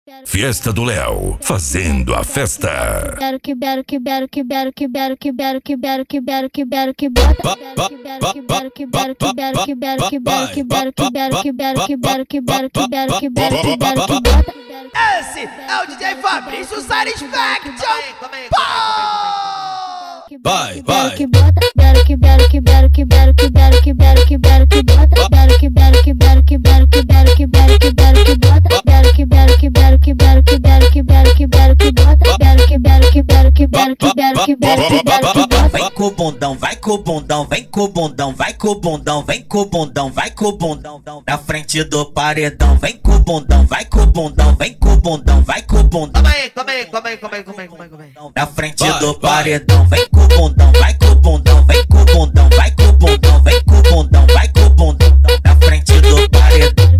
Fiesta do Léo, fazendo a festa. Esse é o DJ Fabrício Satisfaction. Vai. Vem com o bundão, vai com o bundão, vem com o bundão, vai com o bundão, vem com o bundão, vai com o bundão, na frente do paredão. Vem com o bundão, vai com o bundão, vem com o bundão, vai com o bundão. Calma aí. Na frente do paredão. Vem com o bundão, vai com o bundão, vem com o bundão, vai com o bundão, vem com o bundão, vai com o bundão, na frente do paredão.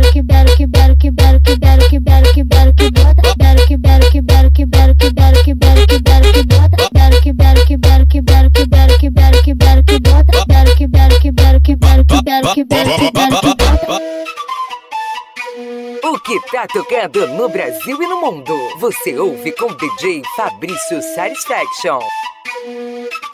O que tá tocando no Brasil e no mundo, você ouve com DJ Fabrício Satisfaction.